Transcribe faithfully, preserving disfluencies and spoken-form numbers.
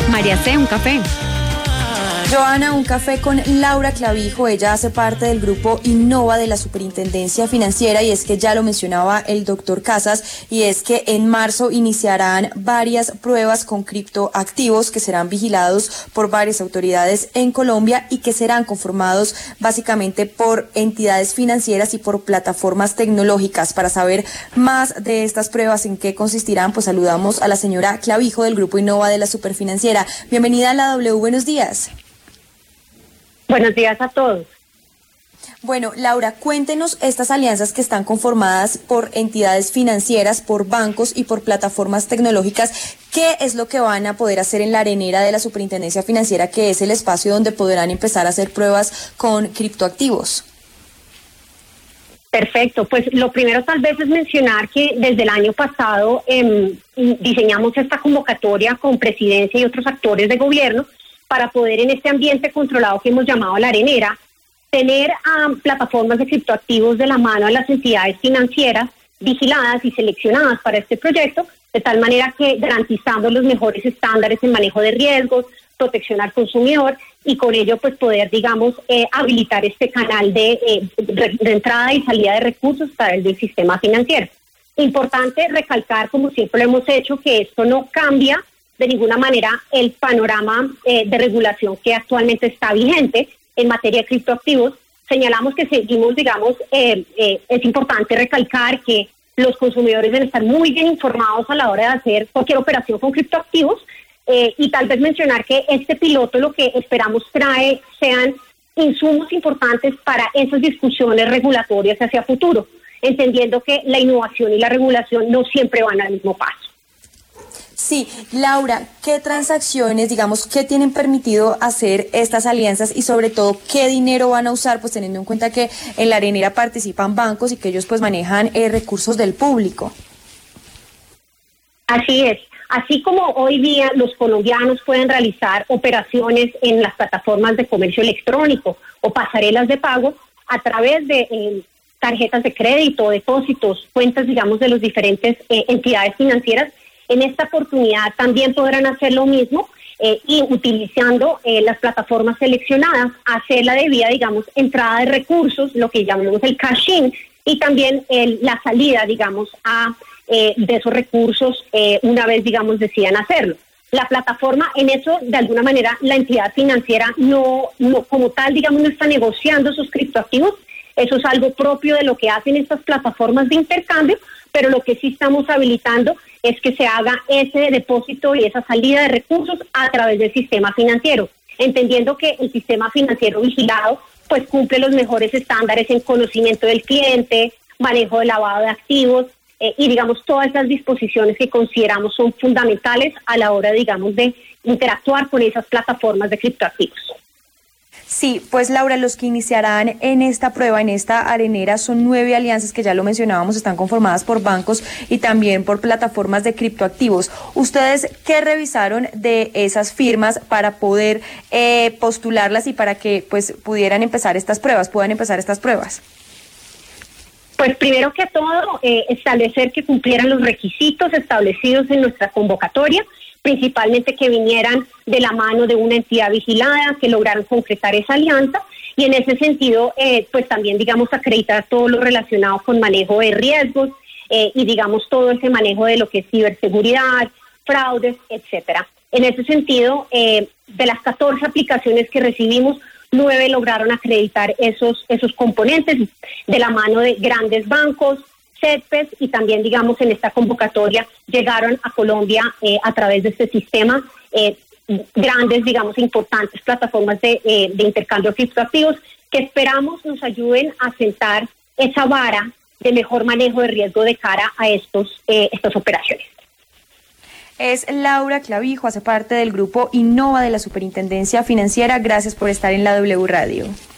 María C., un café. Joana, un café con Laura Clavijo. Ella hace parte del grupo Innova de la Superintendencia Financiera, y es que ya lo mencionaba el doctor Casas, y es que en marzo iniciarán varias pruebas con criptoactivos que serán vigilados por varias autoridades en Colombia y que serán conformados básicamente por entidades financieras y por plataformas tecnológicas. Para saber más de estas pruebas, en qué consistirán, pues saludamos a la señora Clavijo del grupo Innova de la Superfinanciera. Bienvenida a la W, buenos días. Buenos días a todos. Bueno, Laura, cuéntenos estas alianzas que están conformadas por entidades financieras, por bancos y por plataformas tecnológicas. ¿Qué es lo que van a poder hacer en la arenera de la Superintendencia Financiera, que es el espacio donde podrán empezar a hacer pruebas con criptoactivos? Perfecto, pues lo primero tal vez es mencionar que desde el año pasado eh, diseñamos esta convocatoria con Presidencia y otros actores de gobierno para poder, en este ambiente controlado que hemos llamado la arenera, tener um, plataformas de criptoactivos de la mano a las entidades financieras vigiladas y seleccionadas para este proyecto, de tal manera que garantizamos los mejores estándares en manejo de riesgos, protección al consumidor, y con ello pues poder, digamos, eh, habilitar este canal de, eh, de, de entrada y salida de recursos a través del sistema financiero. Importante recalcar, como siempre lo hemos hecho, que esto no cambia de ninguna manera el panorama eh, de regulación que actualmente está vigente en materia de criptoactivos. Señalamos que seguimos, digamos, eh, eh, es importante recalcar que los consumidores deben estar muy bien informados a la hora de hacer cualquier operación con criptoactivos, eh, y tal vez mencionar que este piloto lo que esperamos trae sean insumos importantes para esas discusiones regulatorias hacia futuro, entendiendo que la innovación y la regulación no siempre van al mismo paso. Sí, Laura, ¿qué transacciones, digamos, qué tienen permitido hacer estas alianzas y sobre todo qué dinero van a usar, pues teniendo en cuenta que en la arenera participan bancos y que ellos pues manejan eh, recursos del público? Así es. Así como hoy día los colombianos pueden realizar operaciones en las plataformas de comercio electrónico o pasarelas de pago a través de eh, tarjetas de crédito, depósitos, cuentas, digamos, de las diferentes eh, entidades financieras, en esta oportunidad también podrán hacer lo mismo eh, y utilizando eh, las plataformas seleccionadas, hacer la debida, digamos, entrada de recursos, lo que llamamos el cash-in, y también el, la salida, digamos, a eh, de esos recursos eh, una vez, digamos, decidan hacerlo. La plataforma, en eso, de alguna manera, la entidad financiera no, no como tal, digamos, no está negociando sus criptoactivos. Eso es algo propio de lo que hacen estas plataformas de intercambio, pero lo que sí estamos habilitando es que se haga ese depósito y esa salida de recursos a través del sistema financiero, entendiendo que el sistema financiero vigilado pues cumple los mejores estándares en conocimiento del cliente, manejo de lavado de activos eh, y digamos todas esas disposiciones que consideramos son fundamentales a la hora, digamos, de interactuar con esas plataformas de criptoactivos. Sí, pues Laura, los que iniciarán en esta prueba, en esta arenera, son nueve alianzas que ya lo mencionábamos, están conformadas por bancos y también por plataformas de criptoactivos. ¿Ustedes qué revisaron de esas firmas para poder eh, postularlas y para que pues pudieran empezar estas pruebas, puedan empezar estas pruebas? Pues primero que todo, eh, establecer que cumplieran los requisitos establecidos en nuestra convocatoria, principalmente que vinieran de la mano de una entidad vigilada, que lograran concretar esa alianza, y en ese sentido, eh, pues también, digamos, acreditar todo lo relacionado con manejo de riesgos eh, y, digamos, todo ese manejo de lo que es ciberseguridad, fraudes, etcétera. En ese sentido, eh, de las catorce aplicaciones que recibimos, nueve lograron acreditar esos, esos componentes de la mano de grandes bancos, CETPES, y también, digamos, en esta convocatoria llegaron a Colombia eh, a través de este sistema eh, grandes, digamos, importantes plataformas de, eh, de intercambio de criptoactivos que esperamos nos ayuden a sentar esa vara de mejor manejo de riesgo de cara a estos eh, estas operaciones. Es Laura Clavijo, hace parte del grupo Innova de la Superintendencia Financiera. Gracias por estar en la W Radio.